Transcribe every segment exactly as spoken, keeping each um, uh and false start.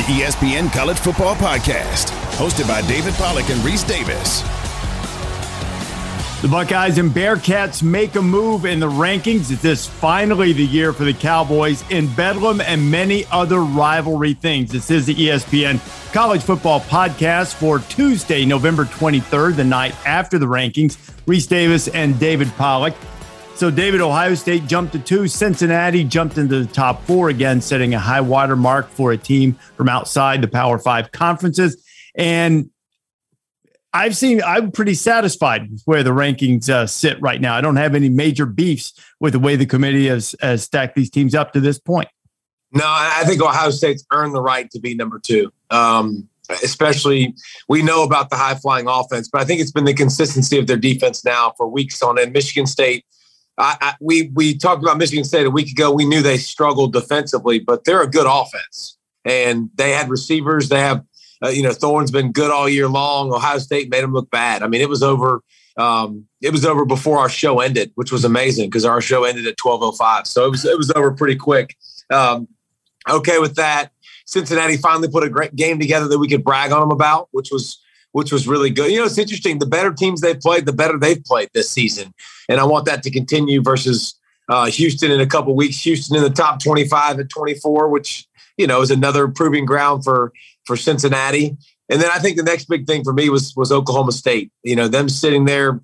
E S P N College Football Podcast, hosted by David Pollack and Reese Davis. The Buckeyes and Bearcats make a move in the rankings. It is finally the year for the Cowboys in Bedlam and many other rivalry things. This is the E S P N College Football Podcast for Tuesday, November twenty-third, the night after the rankings. Reese Davis and David Pollack. So, David, Ohio State jumped to two. Cincinnati jumped into the top four again, setting a high water mark for a team from outside the Power Five conferences. And I've seen, I'm pretty satisfied with where the rankings uh, sit right now. I don't have any major beefs with the way the committee has, has stacked these teams up to this point. No, I think Ohio State's earned the right to be number two. Um, especially, we know about the high-flying offense, but I think it's been the consistency of their defense now for weeks on end. Michigan State, I, I, we we talked about Michigan State a week ago. We knew they struggled defensively, but they're a good offense. And they had receivers. They have Uh, you know, Thorne's been good all year long. Ohio State made him look bad. I mean, it was over. Um, it was over before our show ended, which was amazing because our show ended at twelve oh five. So it was it was over pretty quick. Um, okay with that. Cincinnati finally put a great game together that we could brag on them about, which was which was really good. You know, it's interesting. The better teams they've played, the better they've played this season, and I want that to continue versus uh, Houston in a couple of weeks. Houston in the top twenty-five at twenty-four, which you know is another proving ground for. for Cincinnati. And then I think the next big thing for me was was Oklahoma State. You know, them sitting there.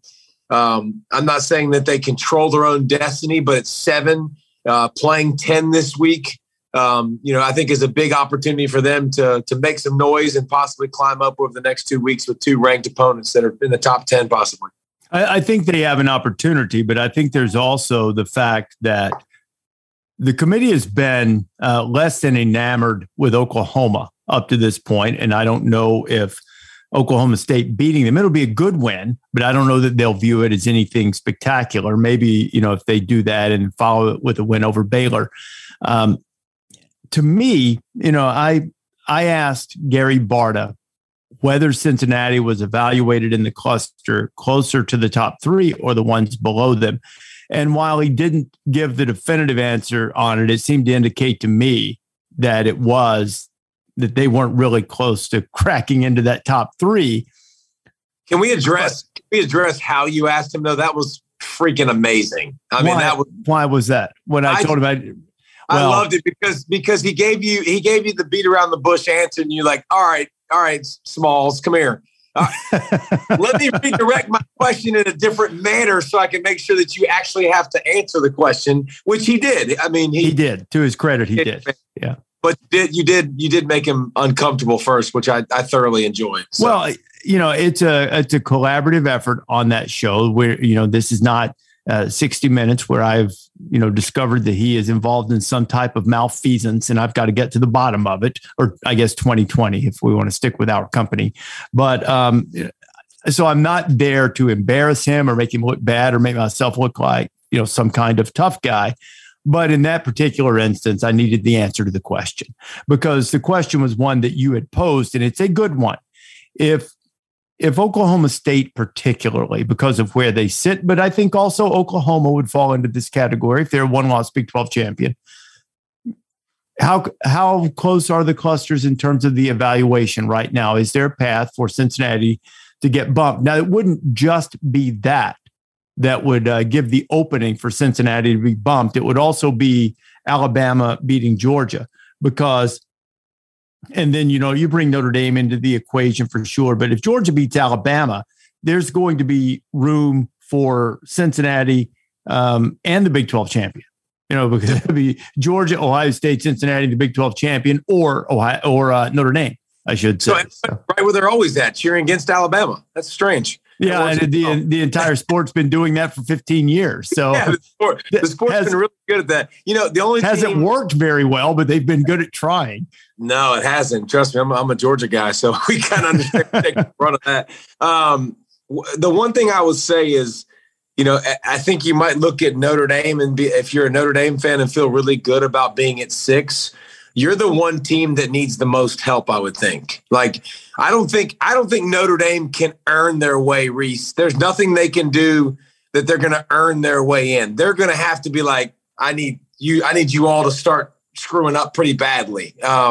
Um, I'm not saying that they control their own destiny, but it's seven, uh, playing ten this week. Um, you know, I think is a big opportunity for them to to make some noise and possibly climb up over the next two weeks with two ranked opponents that are in the top ten possibly. I, I think they have an opportunity, but I think there's also the fact that the committee has been uh, less than enamored with Oklahoma up to this point, and I don't know if Oklahoma State beating them, it'll be a good win, but I don't know that they'll view it as anything spectacular. Maybe, you know, if they do that and follow it with a win over Baylor. Um, to me, you know, I I asked Gary Barta whether Cincinnati was evaluated in the cluster closer to the top three or the ones below them. And while he didn't give the definitive answer on it, it seemed to indicate to me that it was that they weren't really close to cracking into that top three. Can we address can we address how you asked him though? That was freaking amazing. I why, mean, that was why was that? When I, I told him, I, well, I loved it because because he gave you he gave you the beat around the bush answer, and you're like, all right, all right, Smalls, come here. Uh, let me redirect my question in a different manner so I can make sure that you actually have to answer the question, which he did. I mean, he, he did. To his credit, he did. Yeah. But did you did you did make him uncomfortable first, which I, I thoroughly enjoyed. So. Well, you know, it's a it's a collaborative effort on that show where, you know, this is not uh, sixty minutes where I've, you know, discovered that he is involved in some type of malfeasance and I've got to get to the bottom of it, or I guess twenty twenty if we want to stick with our company. But um, so I'm not there to embarrass him or make him look bad or make myself look like, you know, some kind of tough guy. But in that particular instance, I needed the answer to the question because the question was one that you had posed, and it's a good one. If if Oklahoma State particularly, because of where they sit, but I think also Oklahoma would fall into this category if they're a one-loss Big twelve champion. How how close are the clusters in terms of the evaluation right now? Is there a path for Cincinnati to get bumped? Now, it wouldn't just be that. that would uh, give the opening for Cincinnati to be bumped. It would also be Alabama beating Georgia because, and then, you know, you bring Notre Dame into the equation for sure. But if Georgia beats Alabama, there's going to be room for Cincinnati um, and the Big twelve champion, you know, because it would be Georgia, Ohio State, Cincinnati, the Big twelve champion, or Ohio or uh, Notre Dame, I should say. So, right where they're always at, cheering against Alabama. That's strange. Yeah, and the the entire sport's been doing that for fifteen years. So yeah, the, sport, the sport's has, been really good at that. You know, the only hasn't team, worked very well, but they've been good at trying. No, it hasn't. Trust me, I'm, I'm a Georgia guy, so we kind of understand take the front of that. Um, the one thing I would say is, you know, I think you might look at Notre Dame and be, if you're a Notre Dame fan and feel really good about being at six. You're the one team that needs the most help, I would think. Like, I don't think I don't think Notre Dame can earn their way, Reese. There's nothing they can do that they're going to earn their way in. They're going to have to be like, I need you. I need you all to start screwing up pretty badly. Um,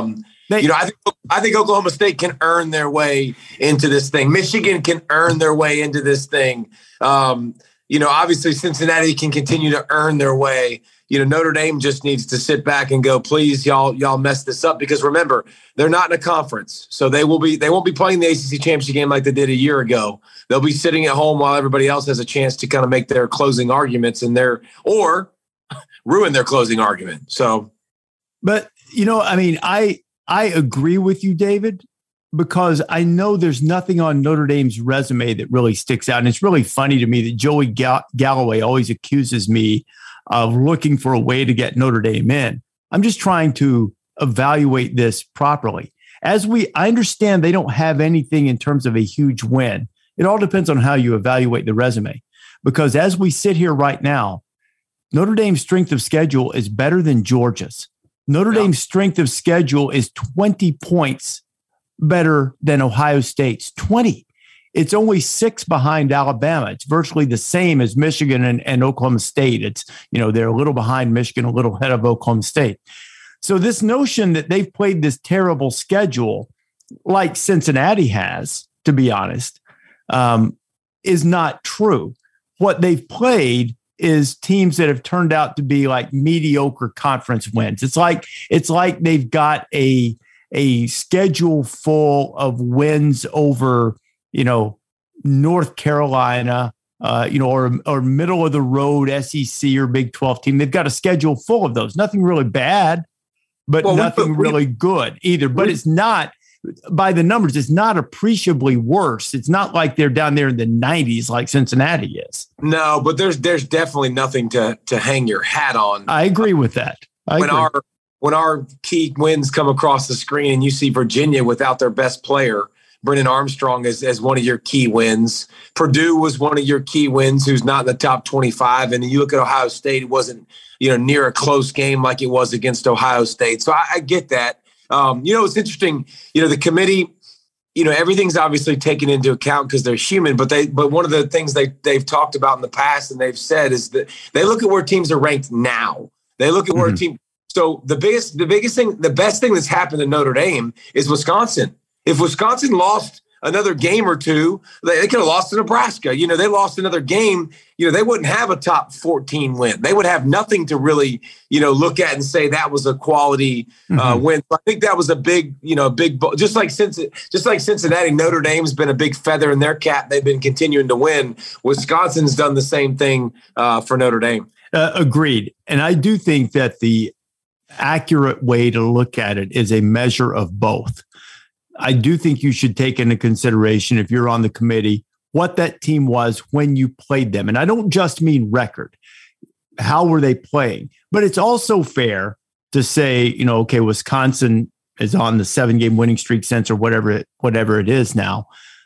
They, you know, I think I think Oklahoma State can earn their way into this thing. Michigan can earn their way into this thing. Um, you know, obviously Cincinnati can continue to earn their way. You know, Notre Dame just needs to sit back and go, please, y'all, y'all mess this up. Because remember, they're not in a conference, so they will be. They won't be playing the A C C championship game like they did a year ago. They'll be sitting at home while everybody else has a chance to kind of make their closing arguments and their or ruin their closing argument. So, but you know, I mean, I I agree with you, David, because I know there's nothing on Notre Dame's resume that really sticks out, and it's really funny to me that Joey Gall- Galloway always accuses me of looking for a way to get Notre Dame in. I'm just trying to evaluate this properly. As we, I understand they don't have anything in terms of a huge win. It all depends on how you evaluate the resume. Because as we sit here right now, Notre Dame's strength of schedule is better than Georgia's. Notre yeah. Dame's strength of schedule is twenty points better than Ohio State's. twenty. It's only six behind Alabama. It's virtually the same as Michigan and, and Oklahoma State. It's, you know, they're a little behind Michigan, a little ahead of Oklahoma State. So this notion that they've played this terrible schedule, like Cincinnati has, to be honest, um, is not true. What they've played is teams that have turned out to be like mediocre conference wins. It's like it's like they've got a a schedule full of wins over, you know, North Carolina, uh, you know, or or middle of the road S E C or Big twelve team. They've got a schedule full of those. Nothing really bad, but well, nothing we, really good either. But we, it's not, by the numbers, it's not appreciably worse. It's not like they're down there in the nineties like Cincinnati is. No, but there's there's definitely nothing to to hang your hat on. I agree with that. I when agree. our when our key wins come across the screen and you see Virginia without their best player, Brennan Armstrong, as, as one of your key wins. Purdue was one of your key wins, who's not in the top twenty-five. And then you look at Ohio State, it wasn't, you know, near a close game like it was against Ohio State. So I, I get that. Um, you know, it's interesting, you know, the committee, you know, everything's obviously taken into account because they're human, but they, but one of the things they, they've talked about in the past and they've said is that they look at where teams are ranked now. They look at where mm-hmm. a team, so the biggest, the biggest thing, the best thing that's happened to Notre Dame is Wisconsin. If Wisconsin lost another game or two, they, they could have lost to Nebraska. You know, they lost another game, you know, they wouldn't have a top fourteen win. They would have nothing to really, you know, look at and say that was a quality uh, mm-hmm. win. So I think that was a big, you know, big, just like Cincinnati, just like Cincinnati, Notre Dame's been a big feather in their cap. They've been continuing to win. Wisconsin's done the same thing uh, for Notre Dame. Uh, agreed. And I do think that the accurate way to look at it is a measure of both. I do think you should take into consideration, if you're on the committee, what that team was when you played them. And I don't just mean record. How were they playing? But it's also fair to say, you know, okay, Wisconsin is on the seven-game winning streak since, or whatever it, whatever it is now.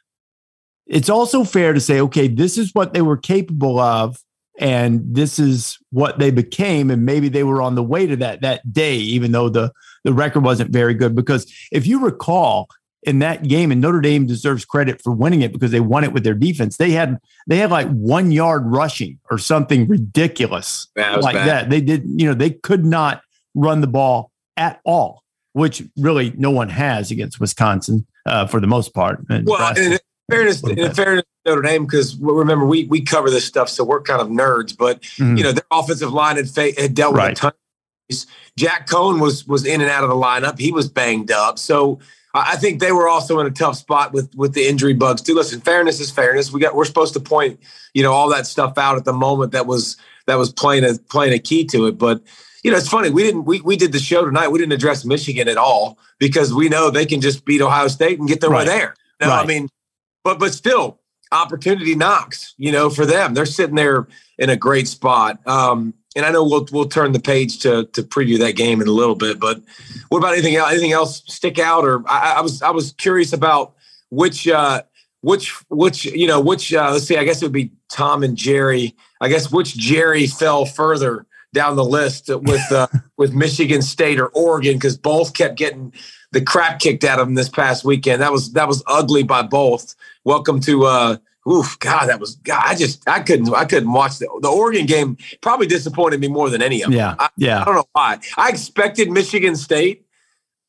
It's also fair to say, okay, this is what they were capable of, and this is what they became, and maybe they were on the way to that that day, even though the, the record wasn't very good. Because if you recall, in that game, and Notre Dame deserves credit for winning it because they won it with their defense, they had they had like one yard rushing or something ridiculous yeah, like bad. that. They did, you know, they could not run the ball at all, which really no one has against Wisconsin uh, for the most part. And well, in fairness, in fairness, Notre Dame, because remember we we cover this stuff, so we're kind of nerds. But mm-hmm. you know, their offensive line had, fa- had dealt right. with a ton. Of Jack Cohn was was in and out of the lineup. He was banged up, so I think they were also in a tough spot with with the injury bugs too. Listen, fairness is fairness. We got we're supposed to point, you know, all that stuff out at the moment that was that was playing a playing a key to it. But you know, it's funny. We didn't we we did the show tonight. We didn't address Michigan at all because we know they can just beat Ohio State and get their right. way there. You know, right. I mean, but but still, opportunity knocks. You know, for them, they're sitting there in a great spot. Um, And I know we'll we'll turn the page to to preview that game in a little bit. But what about anything else? Anything else stick out? Or I, I was I was curious about which uh, which which you know which uh, let's see. I guess it would be Tom and Jerry. I guess which Jerry fell further down the list with uh, with Michigan State or Oregon, because both kept getting the crap kicked out of them this past weekend. That was that was ugly by both. Welcome to. Uh, Oof, God, that was God. I just I couldn't I couldn't watch the the Oregon game. Probably disappointed me more than any of them. Yeah, I, yeah. I don't know why. I expected Michigan State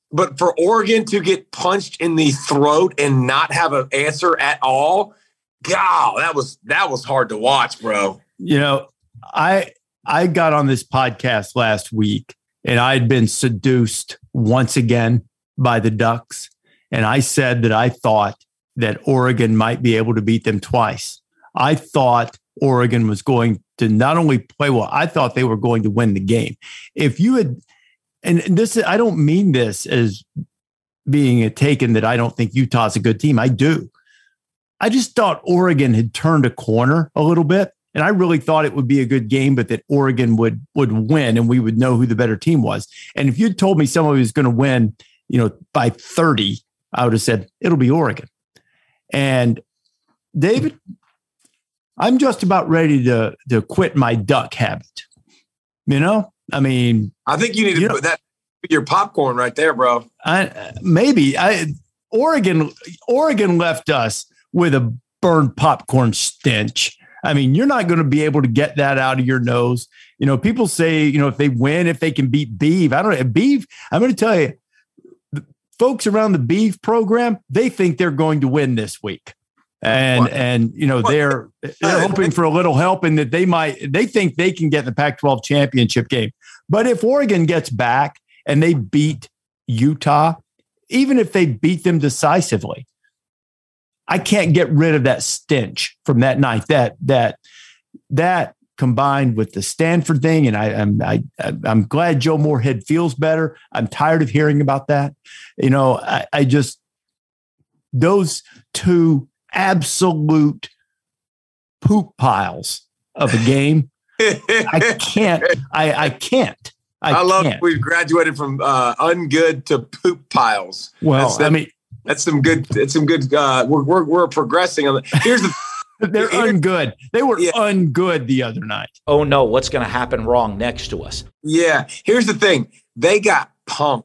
but for Oregon to get punched in the throat and not have an answer at all, God, that was that was hard to watch, bro. You know, I I got on this podcast last week and I'd been seduced once again by the Ducks. And I said that I thought that Oregon might be able to beat them twice. I thought Oregon was going to not only play well, I thought they were going to win the game. If you had, and this, I don't mean this as being a taken that I don't think Utah's a good team. I do. I just thought Oregon had turned a corner a little bit. And I really thought it would be a good game, but that Oregon would would win and we would know who the better team was. And if you'd told me somebody was going to win, you know, by thirty, I would have said it'll be Oregon. And David, I'm just about ready to to quit my Duck habit. You know, I mean, I think you need to you put know, that your popcorn right there, bro. I maybe I Oregon Oregon left us with a burned popcorn stench. I mean, you're not going to be able to get that out of your nose. You know, people say, you know, if they win, if they can beat Beeve, I don't know. Beeve, I'm going to tell you, the folks around the Beeve program, they think they're going to win this week. And, what? and you know, what? they're they're hoping for a little help and that they might, they think they can get the Pac twelve championship game. But if Oregon gets back and they beat Utah, even if they beat them decisively, I can't get rid of that stench from that night. That that that combined with the Stanford thing, and I, I'm I, I'm glad Joe Moorhead feels better. I'm tired of hearing about that. You know, I, I just those two absolute poop piles of a game. I can't. I I can't. I, I love can't. We've graduated from uh, ungood to poop piles. Well, That's, I mean. That's some good. It's some good. Uh, we're, we're we're progressing on the. Here's the. They're here, ungood. They were yeah. ungood the other night. Oh no! What's going to happen wrong next to us? Yeah. Here's the thing. They got punked.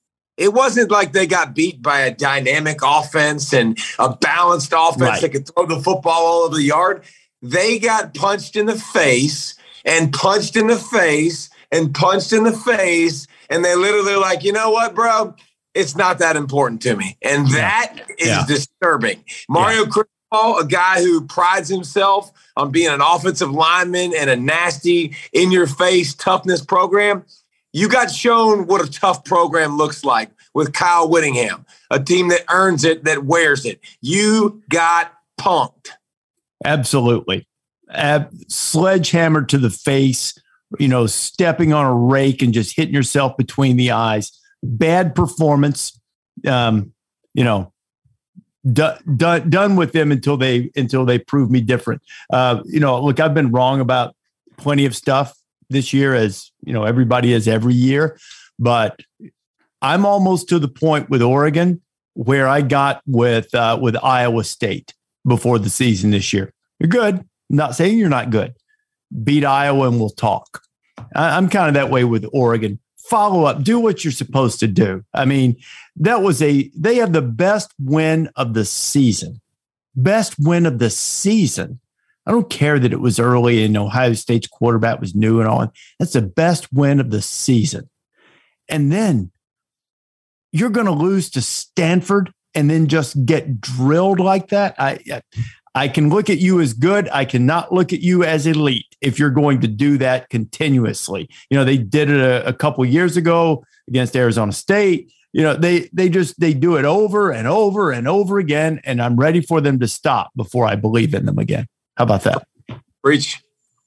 It wasn't like they got beat by a dynamic offense and a balanced offense right. that could throw the football all over the yard. They got punched in the face and punched in the face and punched in the face, and they literally were like, you know what, bro? It's not that important to me. And that yeah. is yeah. disturbing. Mario yeah. Cristobal, a guy who prides himself on being an offensive lineman and a nasty, in-your-face toughness program, you got shown what a tough program looks like with Kyle Whittingham, a team that earns it, that wears it. You got punked. Absolutely. Ab- sledgehammer to the face, you know, stepping on a rake and just hitting yourself between the eyes. Bad performance, um, you know, done d- done with them until they until they prove me different. Uh, you know, look, I've been wrong about plenty of stuff this year, as you know, everybody is every year. But I'm almost to the point with Oregon where I got with uh, with Iowa State before the season this year. You're good. I'm not saying you're not good. Beat Iowa and we'll talk. I- I'm kind of that way with Oregon. Follow up, do what you're supposed to do. I mean, that was a, they have the best win of the season. Best win of the season. I don't care that it was early and Ohio State's quarterback was new and all. That's the best win of the season. And then you're going to lose to Stanford and then just get drilled like that. I, I can look at you as good. I cannot look at you as elite if you're going to do that continuously. You know, they did it a, a couple of years ago against Arizona State. You know, they they just they do it over and over and over again. And I'm ready for them to stop before I believe in them again. How about that? Preach.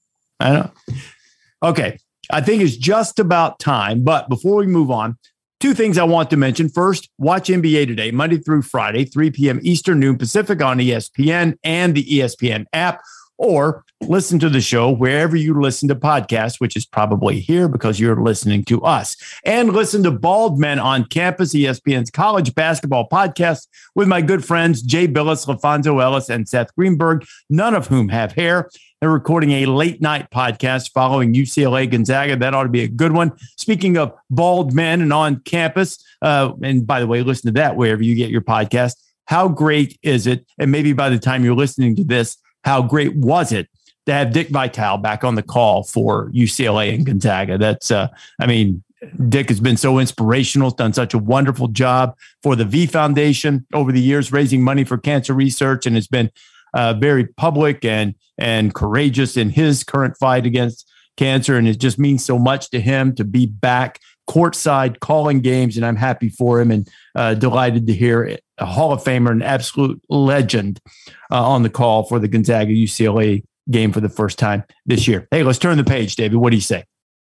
I know. Okay. I think it's just about time. But before we move on, two things I want to mention. First, watch N B A Today, Monday through Friday, three p.m. Eastern, noon Pacific on E S P N and the E S P N app, or listen to the show wherever you listen to podcasts, which is probably here because you're listening to us. And listen to Bald Men on Campus, E S P N's college basketball podcast with my good friends Jay Billis, LaFonso Ellis, and Seth Greenberg, none of whom have hair. They're recording a late night podcast following U C L A Gonzaga. That ought to be a good one. Speaking of bald men and on campus, uh, and by the way, listen to that wherever you get your podcast. How great is it? And maybe by the time you're listening to this, how great was it to have Dick Vitale back on the call for U C L A and Gonzaga? That's, uh, I mean, Dick has been so inspirational, done such a wonderful job for the V Foundation over the years, raising money for cancer research, and has been uh, very public and and courageous in his current fight against cancer. And it just means so much to him to be back courtside calling games, and I'm happy for him and uh, delighted to hear a Hall of Famer, an absolute legend, uh, on the call for the Gonzaga U C L A game for the first time this year. Hey, let's turn the page, David. What do you say?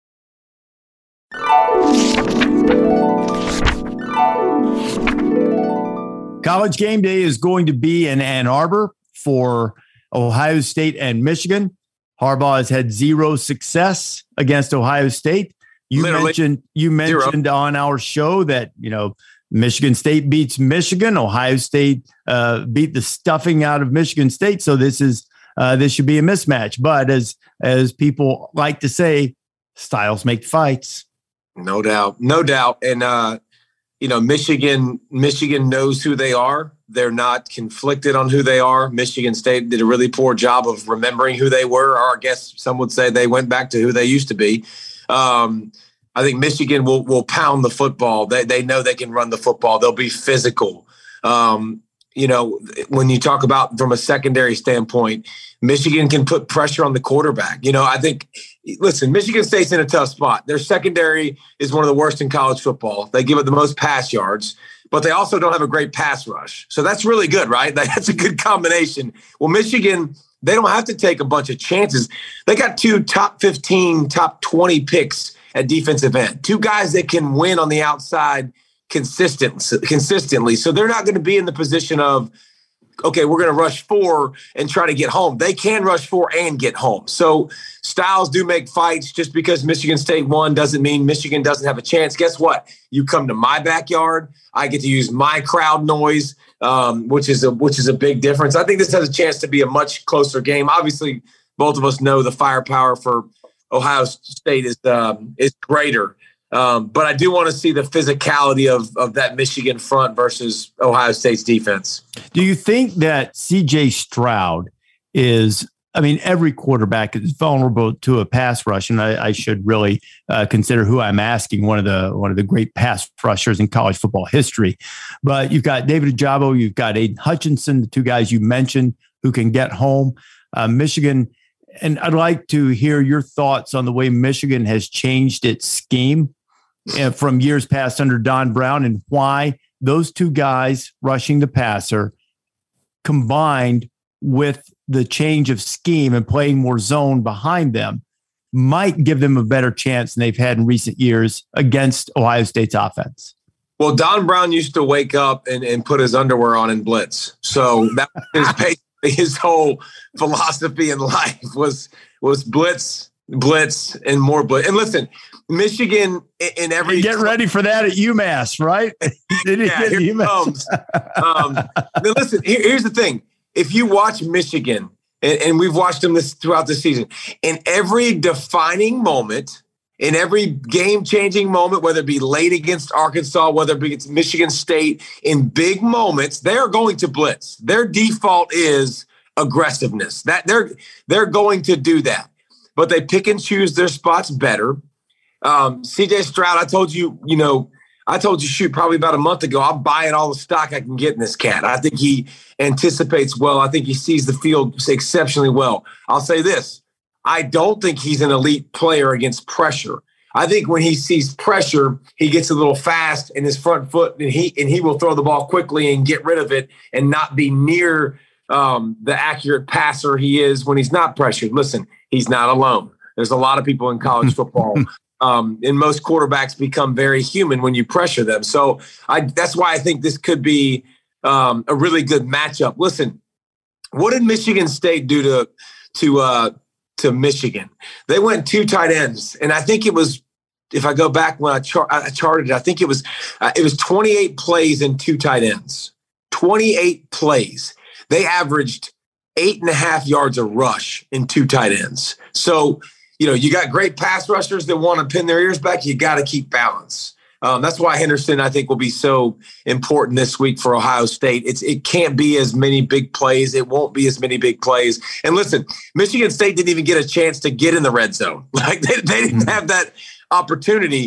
College game day is going to be in Ann Arbor for Ohio State and Michigan. Harbaugh has had zero success against Ohio State. You Literally. mentioned you mentioned zero. on our show that, you know, Michigan State beats Michigan. Ohio State uh, beat the stuffing out of Michigan State. So this is uh, this should be a mismatch. But as as people like to say, styles make fights. No doubt, no doubt. And uh, you know, Michigan Michigan knows who they are. They're not conflicted on who they are. Michigan State did a really poor job of remembering who they were, or I guess some would say they went back to who they used to be. Um, I think Michigan will will pound the football. They they know they can run the football. They'll be physical. Um, you know, when you talk about from a secondary standpoint, Michigan can put pressure on the quarterback. You know, I think, listen, Michigan State's in a tough spot. Their secondary is one of the worst in college football. They give up the most pass yards, but they also don't have a great pass rush. So that's really good, right? That's a good combination. Well, Michigan, they don't have to take a bunch of chances. They got two top fifteen, top twenty picks at defensive end, two guys that can win on the outside consistent, consistently. So they're not going to be in the position of, okay, we're going to rush four and try to get home. They can rush four and get home. So styles do make fights. Just because Michigan State won doesn't mean Michigan doesn't have a chance. Guess what? You come to my backyard, I get to use my crowd noise, um, which is a which is a big difference. I think this has a chance to be a much closer game. Obviously, both of us know the firepower for Ohio State is um, is greater. Um, but I do want to see the physicality of, of that Michigan front versus Ohio State's defense. Do you think that C J Stroud is, I mean, every quarterback is vulnerable to a pass rush, and I, I should really uh, consider who I'm asking, one of the one of the great pass rushers in college football history. But you've got David Ojabo, you've got Aiden Hutchinson, the two guys you mentioned who can get home. Uh, Michigan, and I'd like to hear your thoughts on the way Michigan has changed its scheme from years past under Don Brown, and why those two guys rushing the passer combined with the change of scheme and playing more zone behind them might give them a better chance than they've had in recent years against Ohio State's offense. Well, Don Brown used to wake up and, and put his underwear on and blitz. So that was basically his whole philosophy in life was, was blitz, blitz, and more blitz. And listen, Michigan in every get ready for that at UMass, right? Did yeah, here it comes. um, now listen, here, here's the thing: if you watch Michigan, and, and we've watched them this throughout the season, in every defining moment, in every game-changing moment, whether it be late against Arkansas, whether it be against Michigan State, in big moments, they are going to blitz. Their default is aggressiveness. That they're they're going to do that, but they pick and choose their spots better. Um, C J Stroud, I told you, you know, I told you, shoot, probably about a month ago, I'm buying all the stock I can get in this cat. I think he anticipates well. I think he sees the field exceptionally well. I'll say this. I don't think he's an elite player against pressure. I think when he sees pressure, he gets a little fast in his front foot, and he and he will throw the ball quickly and get rid of it and not be near um, the accurate passer he is when he's not pressured. Listen, he's not alone. There's a lot of people in college football. Um, and most quarterbacks become very human when you pressure them. So I, that's why I think this could be um, a really good matchup. Listen, what did Michigan State do to to uh, to Michigan? They went two tight ends, and I think it was, if I go back when I, char- I charted it, I think it was uh, it was twenty-eight plays and two tight ends. twenty-eight plays. They averaged eight and a half yards a rush in two tight ends. So, you know, you got great pass rushers that want to pin their ears back. You got to keep balance. Um, that's why Henderson, I think, will be so important this week for Ohio State. It's it can't be as many big plays. It won't be as many big plays. And listen, Michigan State didn't even get a chance to get in the red zone. Like they, they didn't have that opportunity.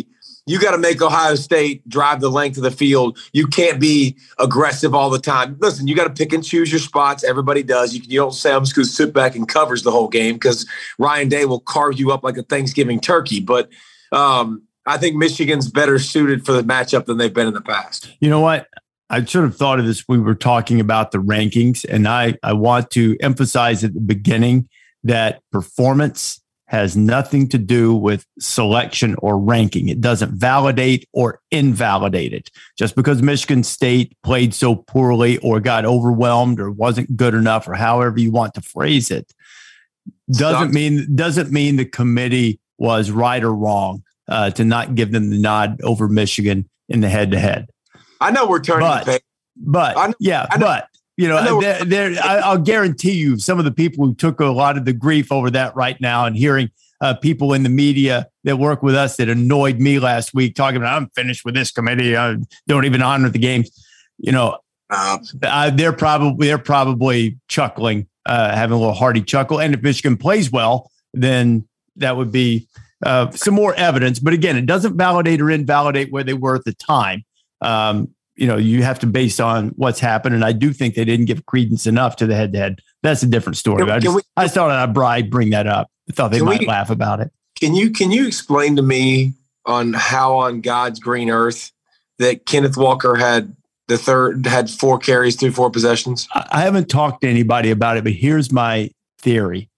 you got to make Ohio State drive the length of the field. You can't be aggressive all the time. Listen, you got to pick and choose your spots. Everybody does. You, you don't say I'm just going to sit back and covers the whole game because Ryan Day will carve you up like a Thanksgiving turkey. But um, I think Michigan's better suited for the matchup than they've been in the past. You know what? I should have thought of this when we were talking about the rankings, and I, I want to emphasize at the beginning that performance has nothing to do with selection or ranking. It doesn't validate or invalidate it. Just because Michigan State played so poorly or got overwhelmed or wasn't good enough or however you want to phrase it, doesn't mean doesn't mean the committee was right or wrong uh, to not give them the nod over Michigan in the head-to-head. I know we're turning but, the page. But, know, yeah, but, you know, know they're, they're, I, I'll guarantee you some of the people who took a lot of the grief over that right now and hearing uh, people in the media that work with us that annoyed me last week talking about, I'm finished with this committee. I don't even honor the games. You know, uh, uh, they're probably, they're probably chuckling, uh, having a little hearty chuckle. And if Michigan plays well, then that would be uh, some more evidence. But again, it doesn't validate or invalidate where they were at the time. Um, you know, you have to base on what's happened. And I do think they didn't give credence enough to the head to head. That's a different story. Can, I just, we, I just thought I'd I'd bring that up. I thought they might we, laugh about it. Can you, can you explain to me on how on God's green earth that Kenneth Walker had the third, had four carries through four possessions? I, I haven't talked to anybody about it, but here's my theory.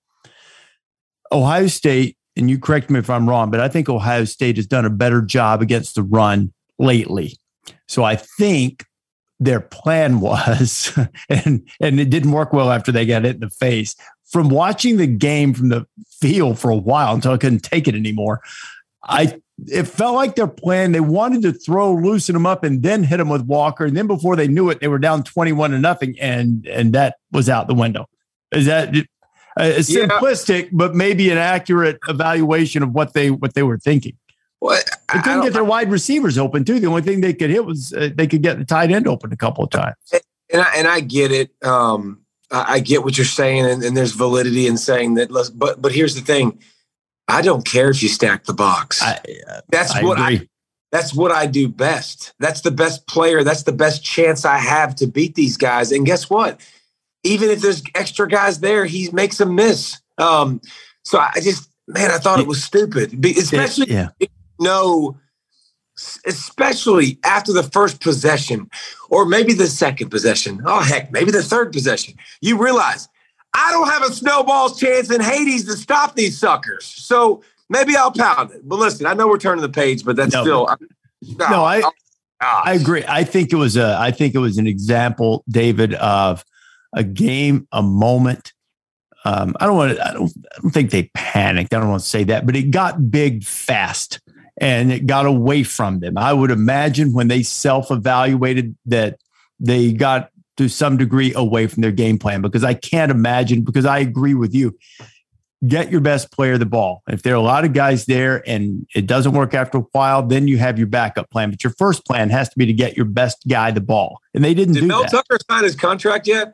Ohio State, and you correct me if I'm wrong, but I think Ohio State has done a better job against the run lately. So I think their plan was, and, and it didn't work well after they got hit in the face. From watching the game from the field for a while until I couldn't take it anymore, I it felt like their plan, they wanted to throw, loosen them up, and then hit them with Walker. And then before they knew it, they were down twenty-one to nothing, and and that was out the window. Is that uh, simplistic, yeah, but maybe an accurate evaluation of what they what they were thinking? Well, they couldn't get their wide receivers open, too. The only thing they could hit was uh, they could get the tight end open a couple of times. And I, and I get it. Um, I get what you're saying, and, and there's validity in saying that. But but here's the thing: I don't care if you stack the box. I, uh, that's I what agree. I. That's what I do best. That's the best player. That's the best chance I have to beat these guys. And guess what? Even if there's extra guys there, he makes them miss. Um, so I just, man, I thought it was stupid, especially. Yeah. No, especially after the first possession or maybe the second possession. Oh, heck, maybe the third possession. You realize I don't have a snowball's chance in Hades to stop these suckers. So maybe I'll pound it. But listen, I know we're turning the page, but that's no, still. But, no, no, I, I agree. I think it was a, I think it was an example, David, of a game, a moment. Um, I don't want to, I don't, I don't think they panicked. I don't want to say that, but it got big fast. And it got away from them. I would imagine when they self-evaluated that they got to some degree away from their game plan, because I can't imagine, because I agree with you, get your best player the ball. If there are a lot of guys there and it doesn't work after a while, then you have your backup plan. But your first plan has to be to get your best guy the ball. And they didn't Did do Mel that. Did Mel Tucker sign his contract yet?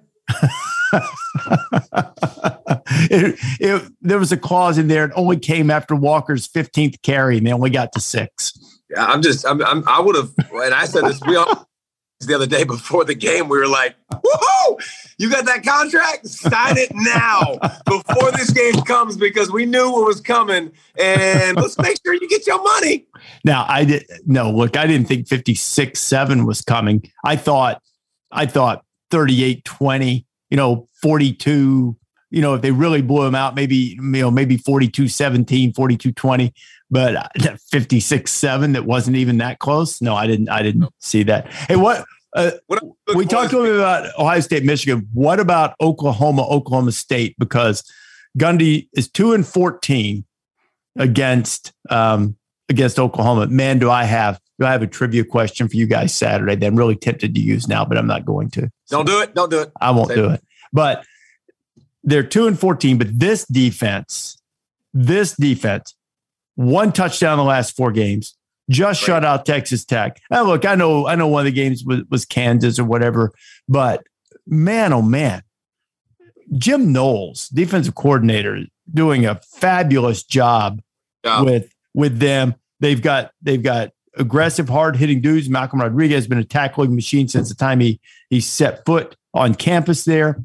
it, it, there was a clause in there. It only came after Walker's fifteenth carry, and they only got to six. Yeah, I'm just, I'm, I'm I would have, and I said this we all the other day before the game. We were like, "Woohoo! You got that contract? Sign it now before this game comes, because we knew what was coming, and let's make sure you get your money." Now, I did no look. I didn't think fifty-six seven was coming. I thought, I thought thirty-eight twenty. You know, forty-two, you know, if they really blew them out, maybe, you know, maybe forty-two seventeen, forty-two twenty, but fifty-six seven, that wasn't even that close. No, I didn't, I didn't see that. Hey, what, uh, what we talked a little bit about Ohio State, Michigan. What about Oklahoma, Oklahoma State? Because Gundy is two and fourteen against, um, against Oklahoma. Man, do I have, do I have a trivia question for you guys Saturday that I'm really tempted to use now, but I'm not going to. Don't do it. Don't do it. I won't Save do it. it. But they're two and fourteen. But this defense, this defense, one touchdown in the last four games, just shut out Texas Tech. Now, look, I know, I know one of the games was, was Kansas or whatever, but man, oh man, Jim Knowles, defensive coordinator, doing a fabulous job yeah. with with them. They've got they've got aggressive, hard-hitting dudes. Malcolm Rodriguez has been a tackling machine since the time he he set foot on campus there.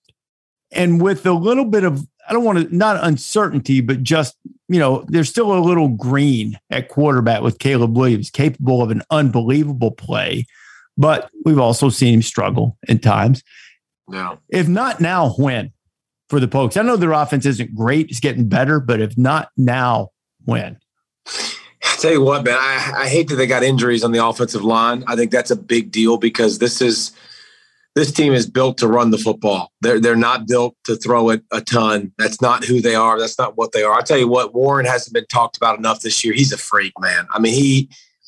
And with a little bit of, I don't want to, not uncertainty, but just, you know, there's still a little green at quarterback with Caleb Williams, capable of an unbelievable play. But we've also seen him struggle at times. Yeah. If not now, when for the Pokes? I know their offense isn't great. It's getting better. But if not now, when? I tell you what, man, I, I hate that they got injuries on the offensive line. I think that's a big deal because this is this team is built to run the football. They're they're not built to throw it a ton. That's not who they are. That's not what they are. I tell you what, Warren hasn't been talked about enough this year. He's a freak, man. I mean, he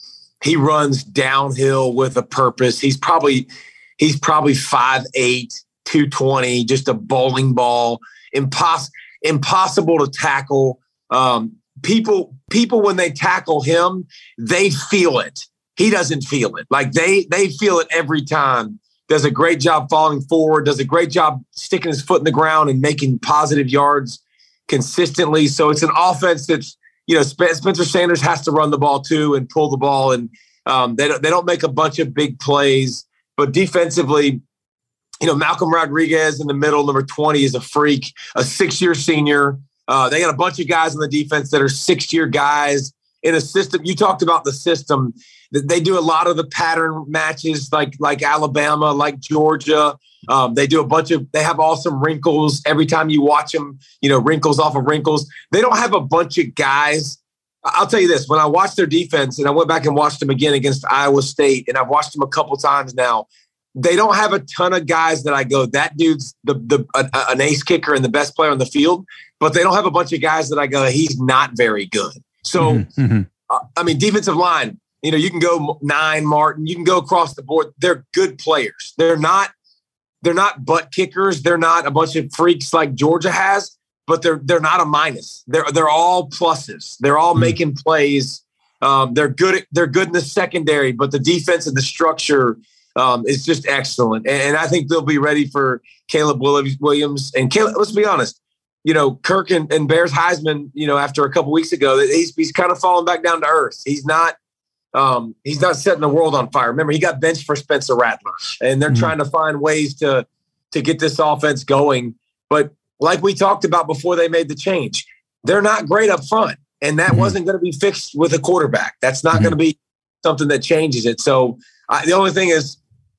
he runs downhill with a purpose. He's probably he's probably five eight, two twenty, just a bowling ball. Impos- impossible to tackle. Um, people people when they tackle him, they feel it. He doesn't feel it. Like they they feel it every time. Does a great job falling forward, does a great job sticking his foot in the ground and making positive yards consistently. So it's an offense that's, you know, Spencer Sanders has to run the ball too and pull the ball. And um, they, don't, they don't make a bunch of big plays. But defensively, you know, Malcolm Rodriguez in the middle, number twenty, is a freak, a six-year senior. Uh, they got a bunch of guys on the defense that are six-year guys in a system. You talked about the system. They do a lot of the pattern matches like like Alabama, like Georgia. Um, they do a bunch of – they have awesome wrinkles. Every time you watch them, you know, wrinkles off of wrinkles. They don't have a bunch of guys. I'll tell you this. When I watched their defense, and I went back and watched them again against Iowa State, and I've watched them a couple times now, they don't have a ton of guys that I go, that dude's the the a, an ace kicker and the best player on the field. But they don't have a bunch of guys that I go, he's not very good. So, Mm-hmm. uh, I mean, defensive line, you know, you can go nine, Martin, you can go across the board. They're good players. They're not, they're not butt kickers. They're not a bunch of freaks like Georgia has, but they're, they're not a minus. They're, they're all pluses. They're all mm-hmm. making plays. Um, they're good. At, they're good in the secondary, but the defense and the structure um, is just excellent. And, and I think they'll be ready for Caleb Williams and Caleb. Let's be honest. You know, Kirk and, and Bears Heisman, you know, after a couple weeks ago, he's, he's kind of falling back down to earth. He's not, Um, he's not setting the world on fire. Remember, he got benched for Spencer Rattler, and they're mm-hmm. trying to find ways to to get this offense going. But like we talked about before they made the change, they're not great up front, and that mm-hmm. wasn't going to be fixed with a quarterback. That's not mm-hmm. going to be something that changes it. So I, the only thing is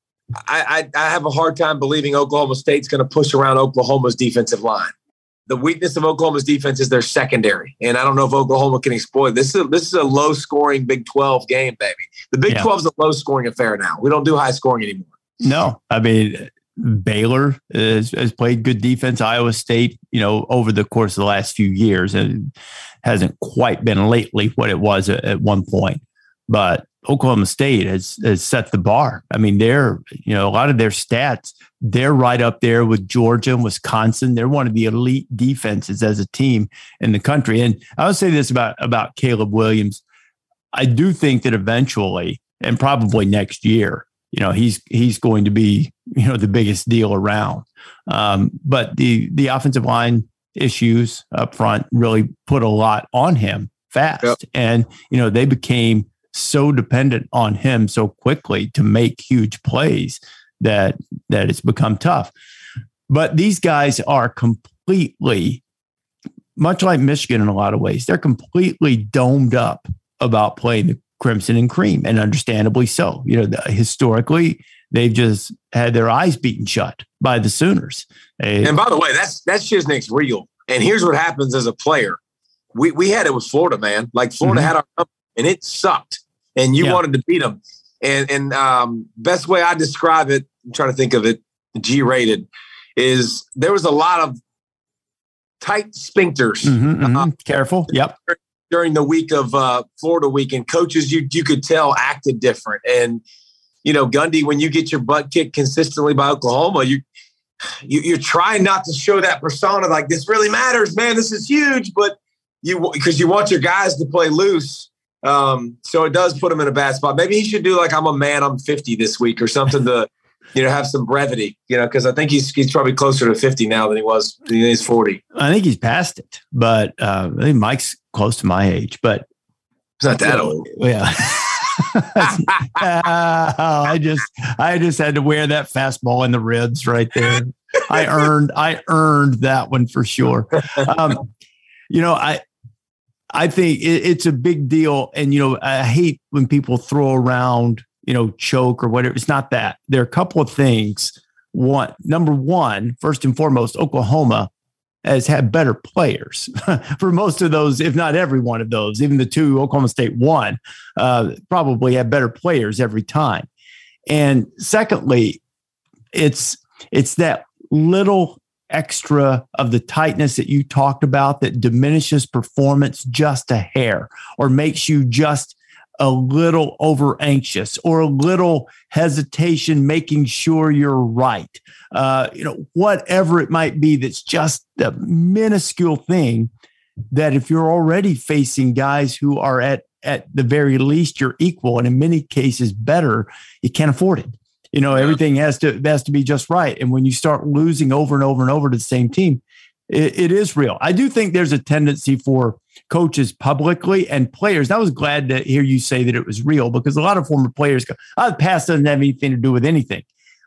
I, I, I have a hard time believing Oklahoma State's going to push around Oklahoma's defensive line. The weakness of Oklahoma's defense is their secondary, and I don't know if Oklahoma can exploit. This is a, this is a low-scoring Big twelve game, baby. The Big yeah. twelve is a low-scoring affair now. We don't do high-scoring anymore. No, I mean Baylor has, has played good defense. Iowa State, you know, over the course of the last few years, and hasn't quite been lately what it was at, at one point. But Oklahoma State has has set the bar. I mean, they're, you know, a lot of their stats, they're right up there with Georgia and Wisconsin. They're one of the elite defenses as a team in the country. And I would say this about, about Caleb Williams. I do think that eventually, and probably next year, you know, he's he's going to be, you know, the biggest deal around. Um, but the the offensive line issues up front really put a lot on him fast. Yep. And, you know, they became so dependent on him so quickly to make huge plays that that it's become tough. But these guys are completely, much like Michigan in a lot of ways, they're completely domed up about playing the Crimson and Cream, and understandably so. You know, the, historically, they've just had their eyes beaten shut by the Sooners. They, and by the way, that's that's Shiznick's real. And here's what happens as a player. We we had it with Florida, man. Like Florida mm-hmm. had our number, and it sucked. And you yeah. wanted to beat them. And and um, best way I describe it, I'm trying to think of it, G-rated, is there was a lot of tight sphincters. Mm-hmm, mm-hmm. Uh, Careful. Yep. During the week of uh, Florida week. And coaches, you you could tell, acted different. And, you know, Gundy, when you get your butt kicked consistently by Oklahoma, you, you, you're trying not to show that persona like this really matters, man. This is huge. But you because you want your guys to play loose. Um, so it does put him in a bad spot. Maybe he should do like, I'm a man, I'm fifty this week or something to, you know, have some brevity, you know, because I think he's he's probably closer to fifty now than he was. He's forty. I think he's past it, but uh, I think Mike's close to my age, but it's not that old. Yeah. I just, I just had to wear that fastball in the ribs right there. I earned, I earned that one for sure. Um, you know, I, I think it, it's a big deal, and you know, I hate when people throw around, you know, choke or whatever. It's not that. There are a couple of things. One, number one, first and foremost, Oklahoma has had better players for most of those, if not every one of those. Even the two Oklahoma State won, uh, probably had better players every time. And secondly, it's it's that little extra of the tightness that you talked about that diminishes performance just a hair, or makes you just a little over anxious, or a little hesitation, making sure you're right. Uh, you know, whatever it might be, that's just a minuscule thing that if you're already facing guys who are at, at the very least your equal, and in many cases better, you can't afford it. You know, everything has to, has to be just right. And when you start losing over and over and over to the same team, it, it is real. I do think there's a tendency for coaches publicly and players. I was glad to hear you say that it was real, because a lot of former players go, oh, the past doesn't have anything to do with anything.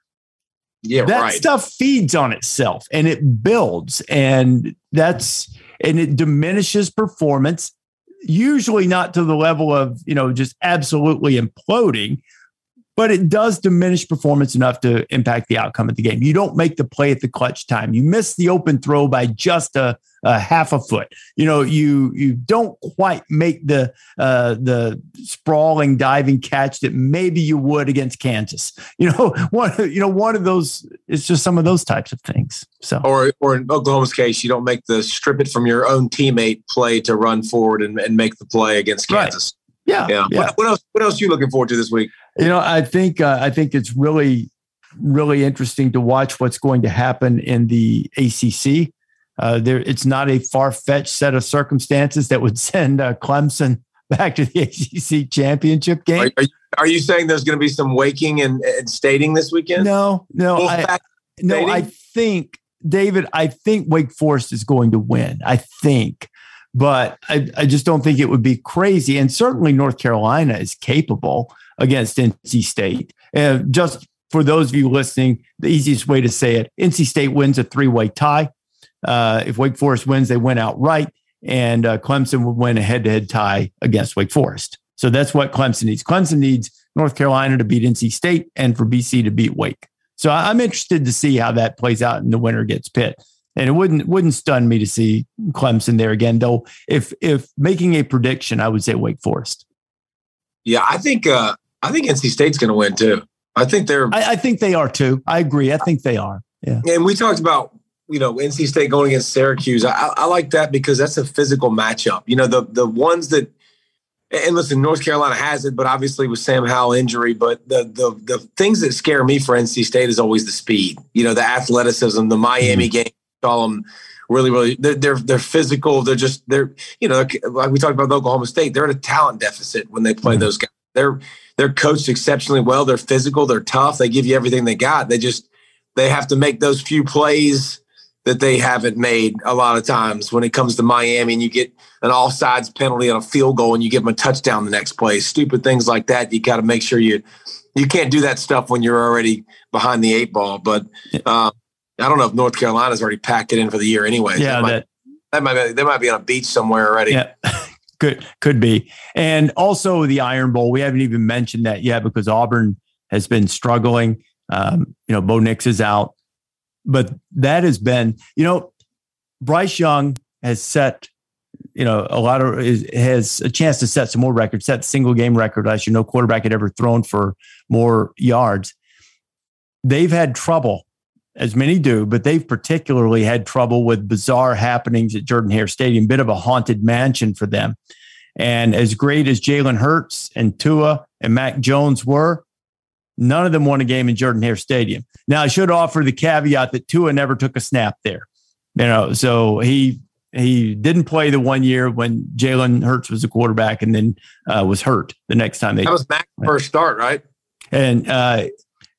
Yeah, that right. stuff feeds on itself and it builds, and that's, and it diminishes performance, usually not to the level of, you know, just absolutely imploding, but it does diminish performance enough to impact the outcome of the game. You don't make the play at the clutch time. You miss the open throw by just a, a half a foot. You know, you you don't quite make the uh, the sprawling diving catch that maybe you would against Kansas. You know, one you know one of those. It's just some of those types of things. So, or or in Oklahoma's case, you don't make the strip it from your own teammate play to run forward and, and make the play against Kansas. Right. Yeah, yeah. yeah. What, what else? What else are you looking forward to this week? You know, I think uh, I think it's really, really interesting to watch what's going to happen in the A C C. Uh, there, it's not a far-fetched set of circumstances that would send uh, Clemson back to the A C C championship game. Are, are, you, are you saying there's going to be some waking and, and stating this weekend? No, no, I, no. I think, David, I think Wake Forest is going to win. I think. But I, I just don't think it would be crazy. And certainly North Carolina is capable against N C State. And just for those of you listening, the easiest way to say it, N C State wins a three-way tie. Uh, if Wake Forest wins, they win outright. And uh, Clemson would win a head-to-head tie against Wake Forest. So that's what Clemson needs. Clemson needs North Carolina to beat N C State and for B C to beat Wake. So I'm interested to see how that plays out and the winner gets Pitt. And it wouldn't wouldn't stun me to see Clemson there again, though. If if making a prediction, I would say Wake Forest. Yeah, I think uh, I think N C State's going to win too. I think they're. I, I think they are too. I agree. I think they are. Yeah. And we talked about, you know, N C State going against Syracuse. I, I like that because that's a physical matchup. You know, the the ones that. And listen, North Carolina has it, but obviously with Sam Howell injury. But the the the things that scare me for N C State is always the speed. You know, the athleticism, the Miami mm-hmm. game. Call them really, really. They're, they're they're physical. They're just they're you know like we talked about Oklahoma State. They're at a talent deficit when they play mm-hmm. those guys. They're they're coached exceptionally well. They're physical. They're tough. They give you everything they got. They just they have to make those few plays that they haven't made a lot of times when it comes to Miami, and you get an offsides penalty on a field goal and you give them a touchdown the next play. Stupid things like that. You got to make sure you you can't do that stuff when you're already behind the eight ball. But um, I don't know if North Carolina's already packed it in for the year anyway. Yeah, that might, that, that might be, they might be on a beach somewhere already. Yeah, could could be. And also the Iron Bowl. We haven't even mentioned that yet because Auburn has been struggling. Um, you know, Bo Nix is out, but that has been. You know, Bryce Young has set. You know, a lot of is, has a chance to set some more records. Set the single game record. Last year, no quarterback had ever thrown for more yards. They've had trouble. As many do, but they've particularly had trouble with bizarre happenings at Jordan-Hare Stadium, bit of a haunted mansion for them. And as great as Jalen Hurts and Tua and Mac Jones were, none of them won a game in Jordan-Hare Stadium. Now, I should offer the caveat that Tua never took a snap there. You know, so he he didn't play the one year when Jalen Hurts was a quarterback and then uh, was hurt the next time they. That was Mac's first start, right? And uh,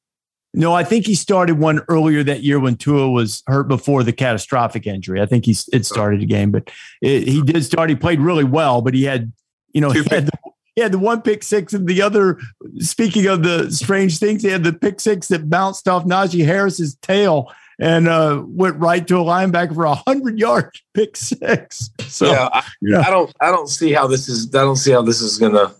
no, I think he started one earlier that year when Tua was hurt before the catastrophic injury. I think he it started a game, but it, he did start. He played really well, but he had, you know, he had, the, he had the one pick six and the other, speaking of the strange things, he had the pick six that bounced off Najee Harris's tail and uh, went right to a linebacker for a hundred yard pick six. So yeah, I, yeah. I don't, I don't see how this is. I don't see how this is gonna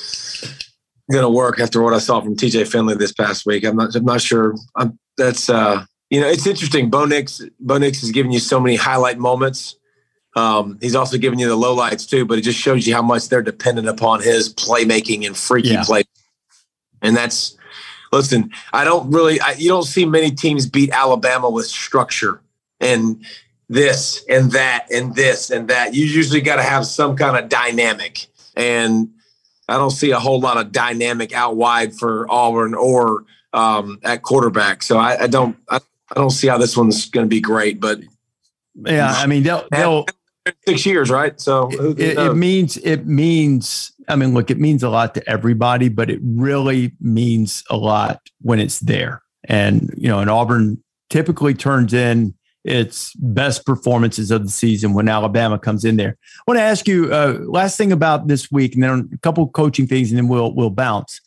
gonna work after what I saw from T J Finley this past week. I'm not, I'm not sure. I'm, that's uh, you know, it's interesting. Bo Nix, Bo Nix has given you so many highlight moments. Um, he's also giving you the lowlights too, but it just shows you how much they're dependent upon his playmaking and freaky yeah. play. And that's, listen, I don't really, I, you don't see many teams beat Alabama with structure and this and that and this and that. You usually got to have some kind of dynamic. And I don't see a whole lot of dynamic out wide for Auburn or um, at quarterback. So I, I don't, I, I don't see how this one's going to be great, but yeah, I mean, they'll, they'll six years, right? So it, it, it means, it means, I mean, look, it means a lot to everybody, but it really means a lot when it's there. And, you know, and Auburn typically turns in its best performances of the season when Alabama comes in there. I want to ask you, uh, last thing about this week, and then a couple of coaching things, and then we'll, we'll bounce.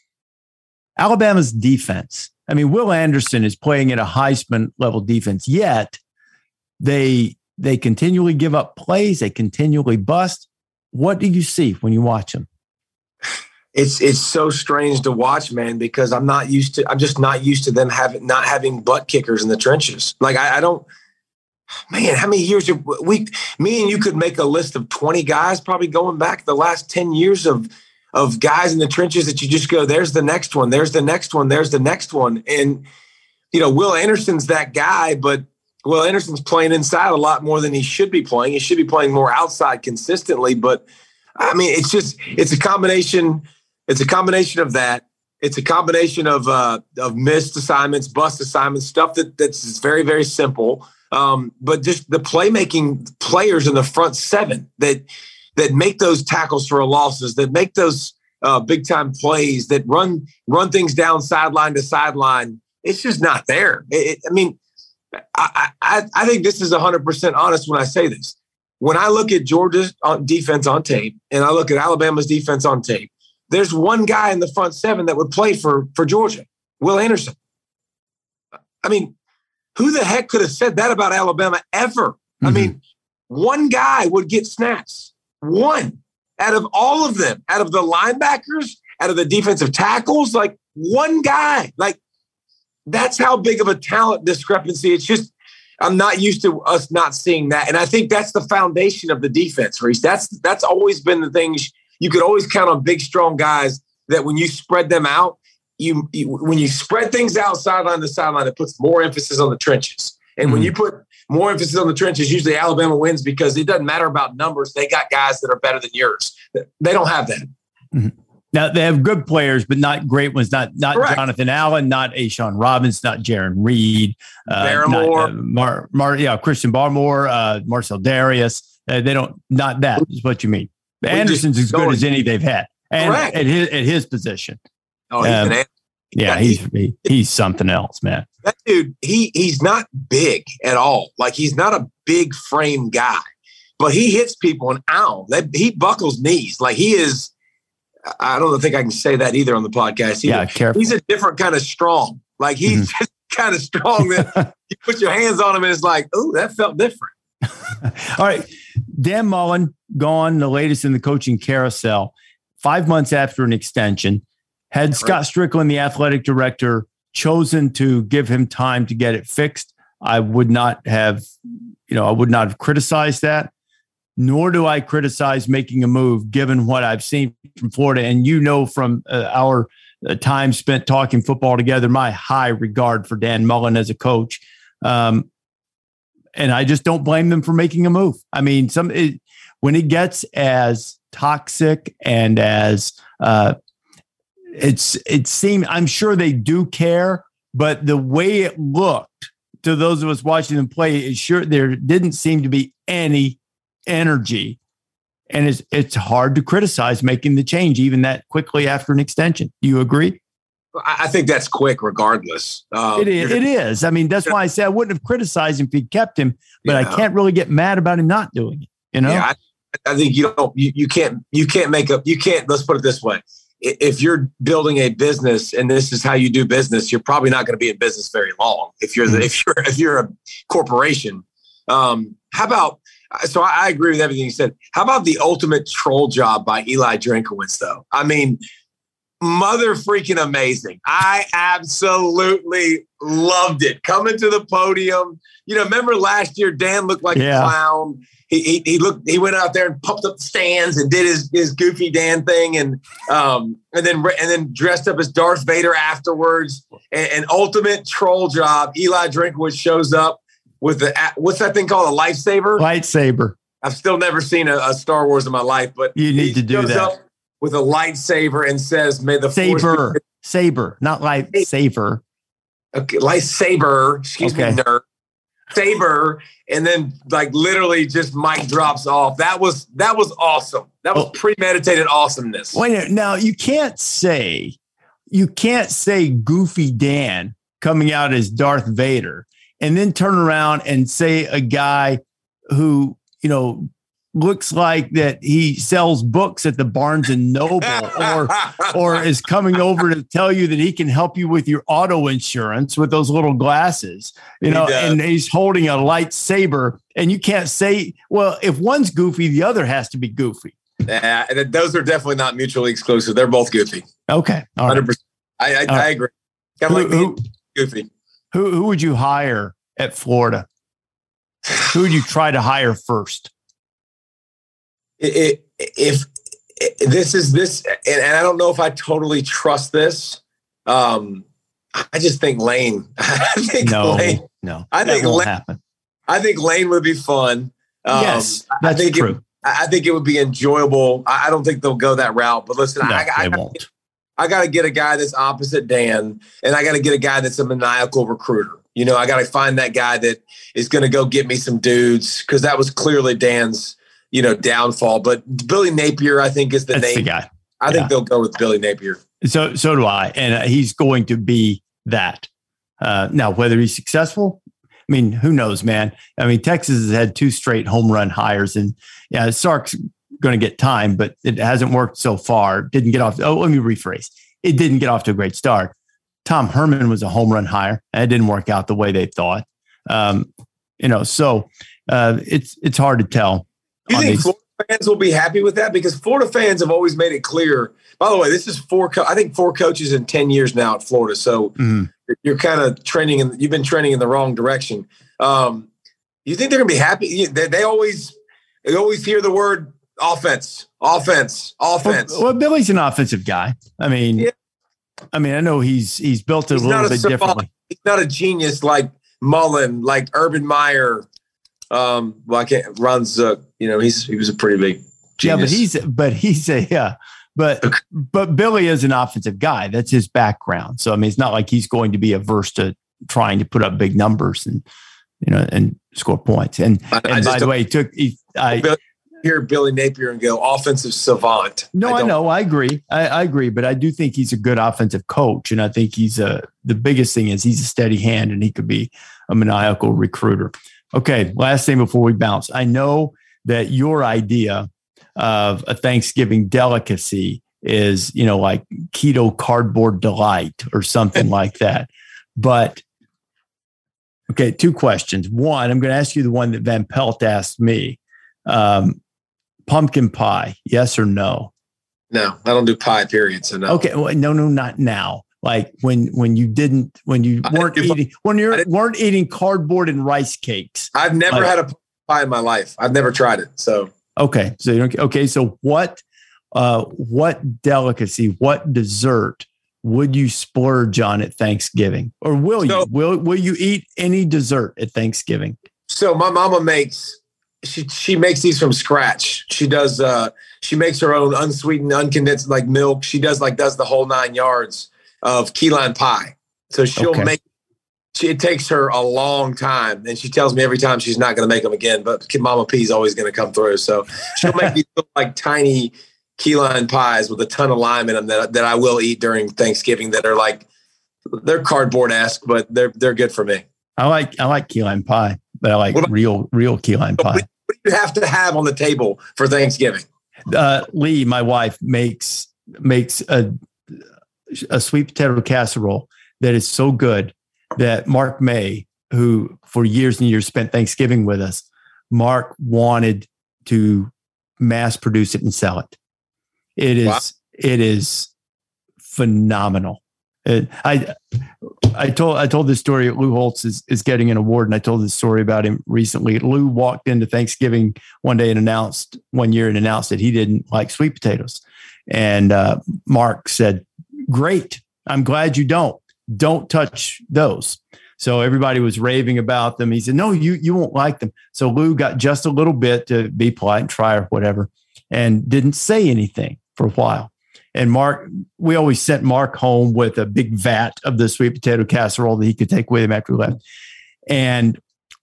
Alabama's defense. I mean, Will Anderson is playing at a Heisman level defense, yet They they continually give up plays. They continually bust. What do you see when you watch them? It's it's so strange to watch, man, because I'm not used to. I'm just not used to them having not having butt kickers in the trenches. Like I, I don't. Man, how many years have we? Me and you could make a list of twenty guys, probably going back the last ten years of of guys in the trenches that you just go, there's the next one, there's the next one, there's the next one, and you know, Will Anderson's that guy, but. Well, Anderson's playing inside a lot more than he should be playing. He should be playing more outside consistently. But I mean, it's just it's a combination. It's a combination of that. It's a combination of uh, of missed assignments, bust assignments, stuff that that's very very simple. Um, but just the playmaking players in the front seven that that make those tackles for losses, that make those uh, big time plays, that run run things down sideline to sideline. It's just not there. It, I mean. I, I, I think this is one hundred percent honest when I say this. When I look at Georgia's defense on tape and I look at Alabama's defense on tape, there's one guy in the front seven that would play for, for Georgia, Will Anderson. I mean, who the heck could have said that about Alabama ever? Mm-hmm. I mean, one guy would get snaps. One out of all of them, out of the linebackers, out of the defensive tackles, like one guy. Like, that's how big of a talent discrepancy. It's just, I'm not used to us not seeing that. And I think that's the foundation of the defense, Reese. That's, that's always been the things you could always count on big, strong guys that when you spread them out, you, you when you spread things out sideline to sideline, it puts more emphasis on the trenches. And mm-hmm. when you put more emphasis on the trenches, usually Alabama wins because it doesn't matter about numbers. They got guys that are better than yours. They don't have that. Mm-hmm. Now, they have good players, but not great ones. Not not Correct. Jonathan Allen, not Ashawn Robbins, not Jaron Reed. Uh, Barmore. Not, uh, Mar, Mar, yeah, Christian Barmore, uh, Marcel Darius. Uh, they don't, not that is what you mean. But we Anderson's as good as any they've had. And Correct. at his, at his position. Oh, he's um, an yeah, he's he, he's something else, man. That dude, he he's not big at all. Like, he's not a big frame guy, but he hits people and ow, that, he buckles knees. Like, he is, I don't think I can say that either on the podcast. He, yeah, careful. He's a different kind of strong. Like, he's mm-hmm. just kind of strong that you put your hands on him and it's like, oh, that felt different. All right. Dan Mullen, gone, the latest in the coaching carousel, five months after an extension. Had right. Scott Strickland, the athletic director, chosen to give him time to get it fixed, I would not have, you know, I would not have criticized that. Nor do I criticize making a move, given what I've seen from Florida. And you know, from uh, our uh, time spent talking football together, my high regard for Dan Mullen as a coach. Um, and I just don't blame them for making a move. I mean, some it, when it gets as toxic and as uh, it's it seemed, I'm sure they do care, but the way it looked to those of us watching them play, is sure there didn't seem to be any energy, and it's it's hard to criticize making the change even that quickly after an extension. Do you agree? I think that's quick, regardless. Um, it is. It is. I mean, that's why I said I wouldn't have criticized him if he kept him, but yeah. I can't really get mad about him not doing it. You know? Yeah, I, I think you don't, you, you can't, you can't make up, you can't, let's put it this way. If you're building a business and this is how you do business, you're probably not going to be in business very long. If you're, the, if you're, if you're a corporation, um, how about, so I, I agree with everything you said. How about the ultimate troll job by Eli Drinkwitz though? I mean, mother freaking amazing. I absolutely loved it. Coming to the podium. You know, remember last year, Dan looked like yeah. a clown. He, he he looked. He went out there and pumped up the stands and did his his goofy Dan thing, and um and then and then dressed up as Darth Vader afterwards. And, and ultimate troll job. Eli Drinkwitz shows up with the what's that thing called? A lightsaber. Lightsaber. I've still never seen a, a Star Wars in my life, but you need to do that. Up with a lightsaber and says, "May the saber force saber, not lightsaber." Okay, lightsaber. Excuse okay. me, nerd. Saber, and then like literally just mic drops off. That was that was awesome. That was oh. premeditated awesomeness. Wait a minute. Now you can't say you can't say Goofy Dan coming out as Darth Vader and then turn around and say a guy who, you know, looks like that he sells books at the Barnes and Noble or or is coming over to tell you that he can help you with your auto insurance with those little glasses, you know, he and he's holding a lightsaber, and you can't say, well, if one's goofy, the other has to be goofy. Yeah, uh, those are definitely not mutually exclusive. They're both goofy. Okay. All right. one hundred percent. I, I, right. I agree. Kind of like who, goofy. Who, who would you hire at Florida? Who would you try to hire first? It, if, if this is this, and, and I don't know if I totally trust this, um, I just think Lane. I think no, Lane, no, I think won't Lane, happen. I think Lane would be fun. Um, yes, that's I think true. It, I think it would be enjoyable. I, I don't think they'll go that route. But listen, no, I, I, they I won't. I got to get a guy that's opposite Dan, and I got to get a guy that's a maniacal recruiter. You know, I got to find that guy that is going to go get me some dudes, because that was clearly Dan's, you know, downfall. But Billy Napier, I think, is the That's name. the guy. I yeah. think they'll go with Billy Napier. So, so do I. And uh, he's going to be that. Uh, now, whether he's successful, I mean, who knows, man? I mean, Texas has had two straight home run hires, and yeah, Sark's going to get time, but it hasn't worked so far. Didn't get off. Oh, let me rephrase. It didn't get off to a great start. Tom Herman was a home run hire, and it didn't work out the way they thought. Um, you know, so uh, it's it's hard to tell. Do you think Florida fans will be happy with that? Because Florida fans have always made it clear. By the way, this is four. Co- I think four coaches in ten years now at Florida. So mm-hmm. you're kind of trending, and you've been trending in the wrong direction. Um, you think they're going to be happy? They, they always they always hear the word offense, offense, offense. Well, well Billy's an offensive guy. I mean, yeah. I mean, I know he's he's built it he's a little bit differently. He's not a genius like Mullen, like Urban Meyer. Um, well, I can't. Ron Zook, you know, he's he was a pretty big genius. Yeah, but he's but he's a yeah, but but Billy is an offensive guy. That's his background. So I mean, it's not like he's going to be averse to trying to put up big numbers and you know and score points. And I, and I by the way, he took he, I Billy, hear Billy Napier and go offensive savant. No, I, I know, I agree, I, I agree, but I do think he's a good offensive coach, and I think he's a the biggest thing is he's a steady hand, and he could be a maniacal recruiter. Okay, last thing before we bounce. I know that your idea of a Thanksgiving delicacy is, you know, like keto cardboard delight or something like that. But, okay, two questions. One, I'm going to ask you the one that Van Pelt asked me. Um, pumpkin pie, yes or no? No, I don't do pie, period, so no. Okay, well, no, no, not now. Like when when you didn't when you weren't eating when you weren't eating cardboard and rice cakes. I've never like, had a pie in my life. I've never tried it. So okay, so you don't. Okay, so what uh, what delicacy, what dessert would you splurge on at Thanksgiving, or will so, you will will you eat any dessert at Thanksgiving? So my mama makes she she makes these from scratch. She does uh, she makes her own unsweetened, uncondensed like milk. She does like does the whole nine yards of key lime pie. So she'll okay. make, she, it takes her a long time. And she tells me every time she's not going to make them again, but Mama P is always going to come through. So she'll make these little, like tiny key lime pies with a ton of lime in them that, that I will eat during Thanksgiving that are like, they're cardboard-esque, but they're, they're good for me. I like, I like key lime pie, but I like about, real, real key lime pie. what do you have to have on the table for Thanksgiving? Uh, Lee, my wife, makes makes a a sweet potato casserole that is so good that Mark May, who for years and years spent Thanksgiving with us, Mark wanted to mass produce it and sell it. It is, wow. It is phenomenal. It, I, I told, I told this story. Lou Holtz is, is getting an award. And I told this story about him recently. Lou walked into Thanksgiving one day and announced one year and announced that he didn't like sweet potatoes. And uh, Mark said, "Great. I'm glad you don't, don't touch those." So everybody was raving about them. He said, "No, you, you won't like them." So Lou got just a little bit to be polite and try or whatever, and didn't say anything for a while. And Mark, we always sent Mark home with a big vat of the sweet potato casserole that he could take with him after we left. And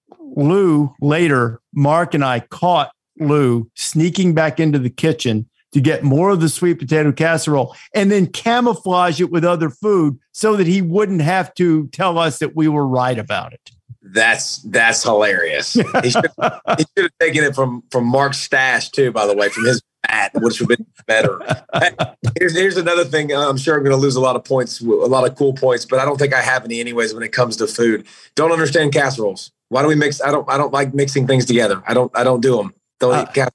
Lou, later, Mark and I caught Lou sneaking back into the kitchen to get more of the sweet potato casserole and then camouflage it with other food so that he wouldn't have to tell us that we were right about it. That's that's hilarious. He should, he should have taken it from, from Mark's stash too, by the way, from his bat, which would have been better. Here's, here's another thing. I'm sure I'm going to lose a lot of points, a lot of cool points, but I don't think I have any anyways when it comes to food. Don't understand casseroles. Why do we mix? I don't I don't like mixing things together. I don't I don't do them. Don't uh, eat casseroles.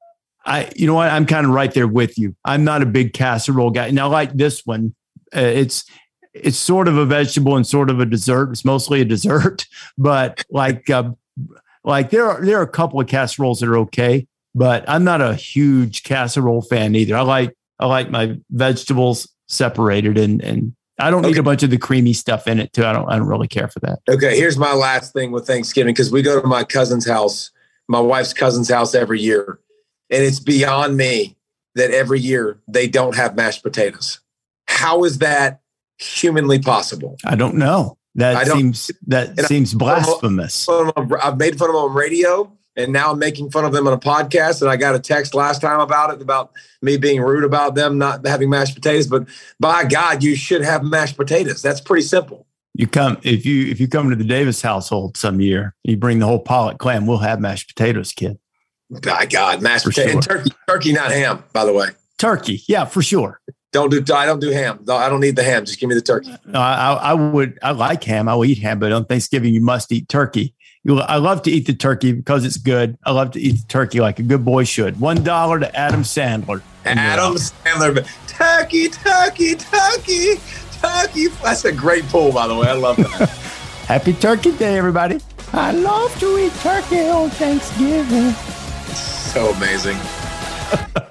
I, you know what? I'm kind of right there with you. I'm not a big casserole guy. Now, like this one, uh, it's it's sort of a vegetable and sort of a dessert. It's mostly a dessert, but like uh, like there are there are a couple of casseroles that are okay, but I'm not a huge casserole fan either. I like I like my vegetables separated, and and I don't okay. need a bunch of the creamy stuff in it too. I don't I don't really care for that. Okay, here's my last thing with Thanksgiving, because we go to my cousin's house, my wife's cousin's house every year. And it's beyond me that every year they don't have mashed potatoes. How is that humanly possible? I don't know. That don't, seems that seems I, blasphemous. I've made fun of them on radio, and now I'm making fun of them on a podcast. And I got a text last time about it, about me being rude about them not having mashed potatoes. But by God, you should have mashed potatoes. That's pretty simple. You come if you if you come to the Davis household some year, you bring the whole pollock clam. We'll have mashed potatoes, kid. By God, mashed potato and turkey, turkey, not ham, by the way. Turkey, yeah, for sure. Don't do. I don't do ham. I don't need the ham. Just give me the turkey. No, I, I would. I like ham. I will eat ham, but on Thanksgiving you must eat turkey. You, I love to eat the turkey because it's good. I love to eat the turkey like a good boy should. One dollar to Adam Sandler. Adam Sandler, turkey, turkey, turkey, turkey. That's a great pull, by the way. I love that. Happy Turkey Day, everybody. I love to eat turkey on Thanksgiving. So amazing.